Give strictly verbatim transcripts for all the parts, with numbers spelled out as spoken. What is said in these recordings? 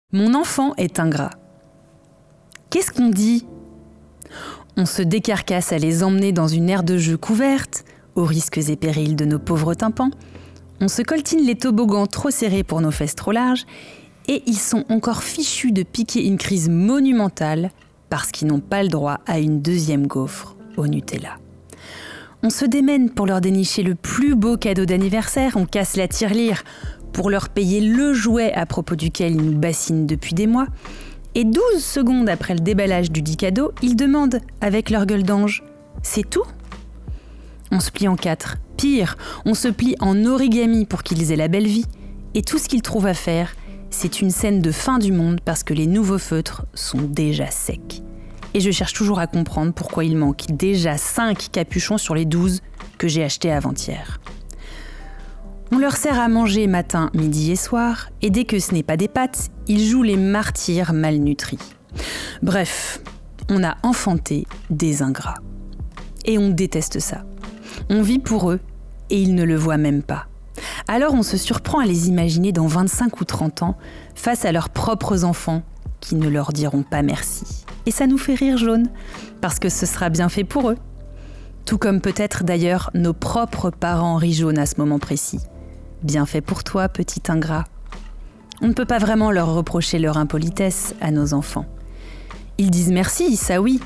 Mon enfant est ingrat. Qu'est-ce qu'on dit ? On se décarcasse à les emmener dans une aire de jeu couverte, aux risques et périls de nos pauvres tympans. On se coltine les toboggans trop serrés pour nos fesses trop larges, et ils sont encore fichus de piquer une crise monumentale parce qu'ils n'ont pas le droit à une deuxième gaufre au Nutella. On se démène pour leur dénicher le plus beau cadeau d'anniversaire, on casse la tirelire pour leur payer le jouet à propos duquel ils nous bassinent depuis des mois. Et douze secondes après le déballage du dit cadeau, ils demandent, avec leur gueule d'ange, « C'est tout ?» On se plie en quatre. Pire, on se plie en origami pour qu'ils aient la belle vie. Et tout ce qu'ils trouvent à faire, c'est une scène de fin du monde parce que les nouveaux feutres sont déjà secs. Et je cherche toujours à comprendre pourquoi il manque déjà cinq capuchons sur les douze que j'ai achetés avant-hier. On leur sert à manger matin, midi et soir, et dès que ce n'est pas des pâtes, ils jouent les martyrs malnutris. Bref, on a enfanté des ingrats. Et on déteste ça. On vit pour eux, et ils ne le voient même pas. Alors on se surprend à les imaginer dans vingt-cinq ou trente ans, face à leurs propres enfants, qui ne leur diront pas merci. Et ça nous fait rire jaune, parce que ce sera bien fait pour eux. Tout comme peut-être d'ailleurs nos propres parents rient jaune à ce moment précis. Bien fait pour toi, petit ingrat. On ne peut pas vraiment leur reprocher leur impolitesse à nos enfants. Ils disent merci, ça oui.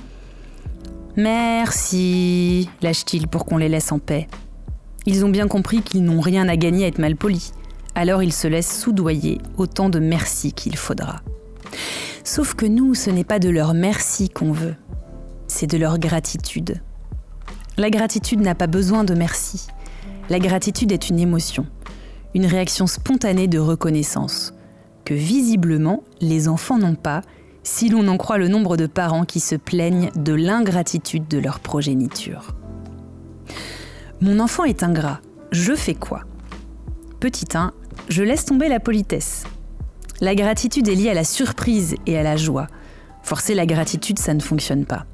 Merci, lâchent-ils pour qu'on les laisse en paix. Ils ont bien compris qu'ils n'ont rien à gagner à être malpolis. Alors ils se laissent soudoyer autant de merci qu'il faudra. Sauf que nous, ce n'est pas de leur merci qu'on veut. C'est de leur gratitude. La gratitude n'a pas besoin de merci. La gratitude est une émotion. Une réaction spontanée de reconnaissance, que visiblement les enfants n'ont pas, si l'on en croit le nombre de parents qui se plaignent de l'ingratitude de leur progéniture. Mon enfant est ingrat, je fais quoi ? Petit un, je laisse tomber la politesse. La gratitude est liée à la surprise et à la joie. Forcer la gratitude, ça ne fonctionne pas.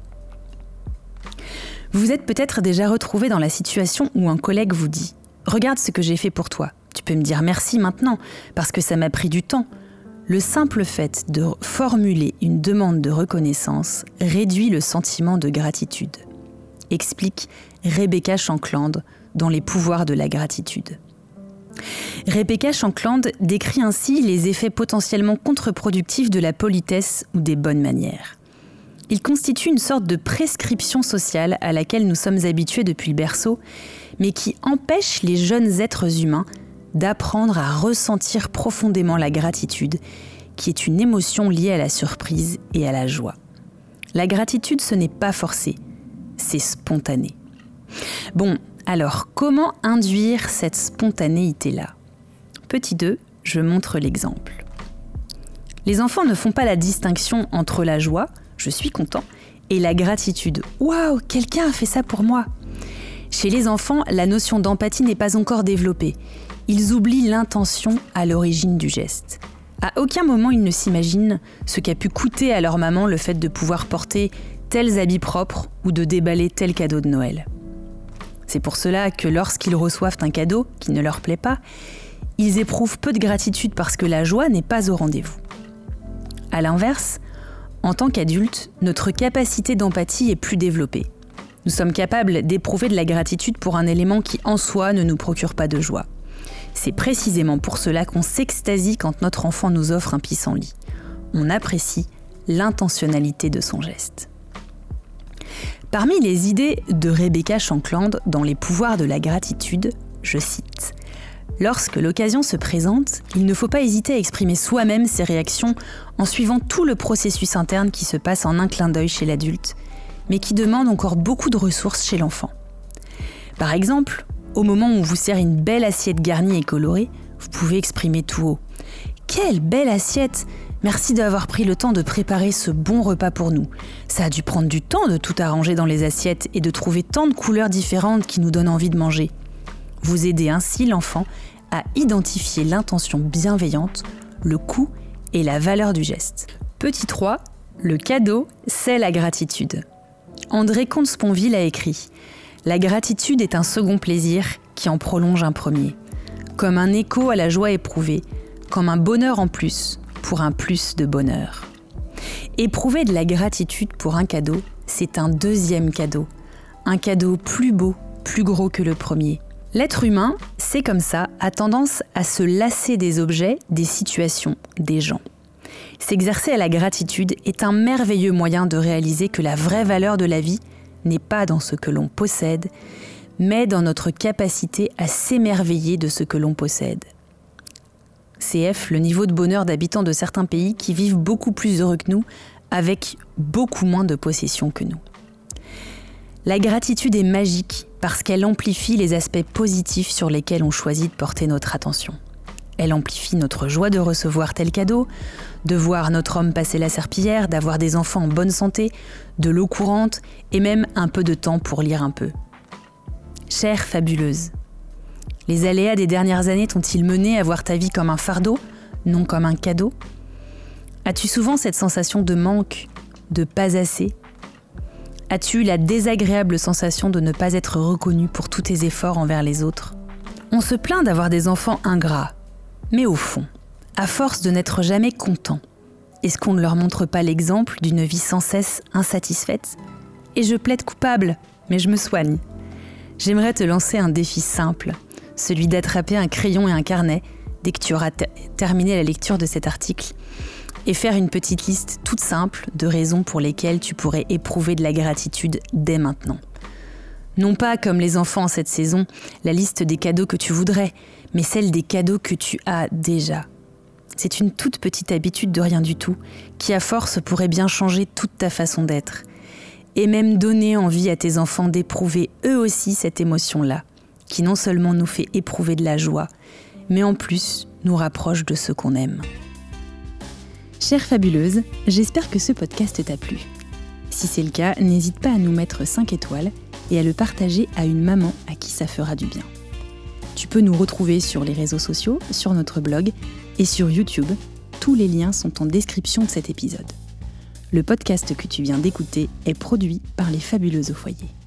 Vous vous êtes peut-être déjà retrouvé dans la situation où un collègue vous dit « Regarde ce que j'ai fait pour toi. Tu peux me dire merci maintenant, parce que ça m'a pris du temps. » Le simple fait de formuler une demande de reconnaissance réduit le sentiment de gratitude. Explique Rebecca Shankland dans Les pouvoirs de la gratitude. Rebecca Shankland décrit ainsi les effets potentiellement contre-productifs de la politesse ou des bonnes manières. Il constitue une sorte de prescription sociale à laquelle nous sommes habitués depuis le berceau, mais qui empêche les jeunes êtres humains d'apprendre à ressentir profondément la gratitude, qui est une émotion liée à la surprise et à la joie. La gratitude, ce n'est pas forcé, c'est spontané. Bon, alors, comment induire cette spontanéité-là ? Petit deux, je montre l'exemple. Les enfants ne font pas la distinction entre la joie, je suis content, et la gratitude. Waouh, quelqu'un a fait ça pour moi. Chez les enfants, la notion d'empathie n'est pas encore développée. Ils oublient l'intention à l'origine du geste. À aucun moment ils ne s'imaginent ce qu'a pu coûter à leur maman le fait de pouvoir porter tels habits propres ou de déballer tel cadeau de Noël. C'est pour cela que lorsqu'ils reçoivent un cadeau qui ne leur plaît pas, ils éprouvent peu de gratitude parce que la joie n'est pas au rendez-vous. À l'inverse, en tant qu'adultes, notre capacité d'empathie est plus développée. Nous sommes capables d'éprouver de la gratitude pour un élément qui en soi ne nous procure pas de joie. C'est précisément pour cela qu'on s'extasie quand notre enfant nous offre un pissenlit. On apprécie l'intentionnalité de son geste. Parmi les idées de Rebecca Shankland dans Les pouvoirs de la gratitude, je cite « Lorsque l'occasion se présente, il ne faut pas hésiter à exprimer soi-même ses réactions en suivant tout le processus interne qui se passe en un clin d'œil chez l'adulte, mais qui demande encore beaucoup de ressources chez l'enfant. Par exemple, au moment où on vous sert une belle assiette garnie et colorée, vous pouvez exprimer tout haut « Quelle belle assiette ! Merci d'avoir pris le temps de préparer ce bon repas pour nous. Ça a dû prendre du temps de tout arranger dans les assiettes et de trouver tant de couleurs différentes qui nous donnent envie de manger. » Vous aidez ainsi l'enfant à identifier l'intention bienveillante, le coût et la valeur du geste. Petit trois, le cadeau, c'est la gratitude. André Comte-Sponville a écrit « La gratitude est un second plaisir qui en prolonge un premier, comme un écho à la joie éprouvée, comme un bonheur en plus, pour un plus de bonheur. Éprouver de la gratitude pour un cadeau, c'est un deuxième cadeau. Un cadeau plus beau, plus gros que le premier. L'être humain, c'est comme ça, a tendance à se lasser des objets, des situations, des gens. S'exercer à la gratitude est un merveilleux moyen de réaliser que la vraie valeur de la vie n'est pas dans ce que l'on possède, mais dans notre capacité à s'émerveiller de ce que l'on possède. C F, le niveau de bonheur d'habitants de certains pays qui vivent beaucoup plus heureux que nous, avec beaucoup moins de possessions que nous. La gratitude est magique parce qu'elle amplifie les aspects positifs sur lesquels on choisit de porter notre attention. Elle amplifie notre joie de recevoir tel cadeau, de voir notre homme passer la serpillière, d'avoir des enfants en bonne santé, de l'eau courante et même un peu de temps pour lire un peu. Chère fabuleuse, les aléas des dernières années t'ont-ils mené à voir ta vie comme un fardeau, non comme un cadeau ? As-tu souvent cette sensation de manque, de pas assez ? As-tu eu la désagréable sensation de ne pas être reconnu pour tous tes efforts envers les autres ? On se plaint d'avoir des enfants ingrats. Mais au fond, à force de n'être jamais content, est-ce qu'on ne leur montre pas l'exemple d'une vie sans cesse insatisfaite ? Et je plaide coupable, mais je me soigne. J'aimerais te lancer un défi simple, celui d'attraper un crayon et un carnet dès que tu auras ter- terminé la lecture de cet article et faire une petite liste toute simple de raisons pour lesquelles tu pourrais éprouver de la gratitude dès maintenant. Non pas comme les enfants en cette saison, la liste des cadeaux que tu voudrais, mais celle des cadeaux que tu as déjà. C'est une toute petite habitude de rien du tout, qui à force pourrait bien changer toute ta façon d'être. Et même donner envie à tes enfants d'éprouver eux aussi cette émotion-là, qui non seulement nous fait éprouver de la joie, mais en plus nous rapproche de ce qu'on aime. Chère fabuleuse, j'espère que ce podcast t'a plu. Si c'est le cas, n'hésite pas à nous mettre cinq étoiles et à le partager à une maman à qui ça fera du bien. Tu peux nous retrouver sur les réseaux sociaux, sur notre blog et sur YouTube. Tous les liens sont en description de cet épisode. Le podcast que tu viens d'écouter est produit par les Fabuleuses au foyer.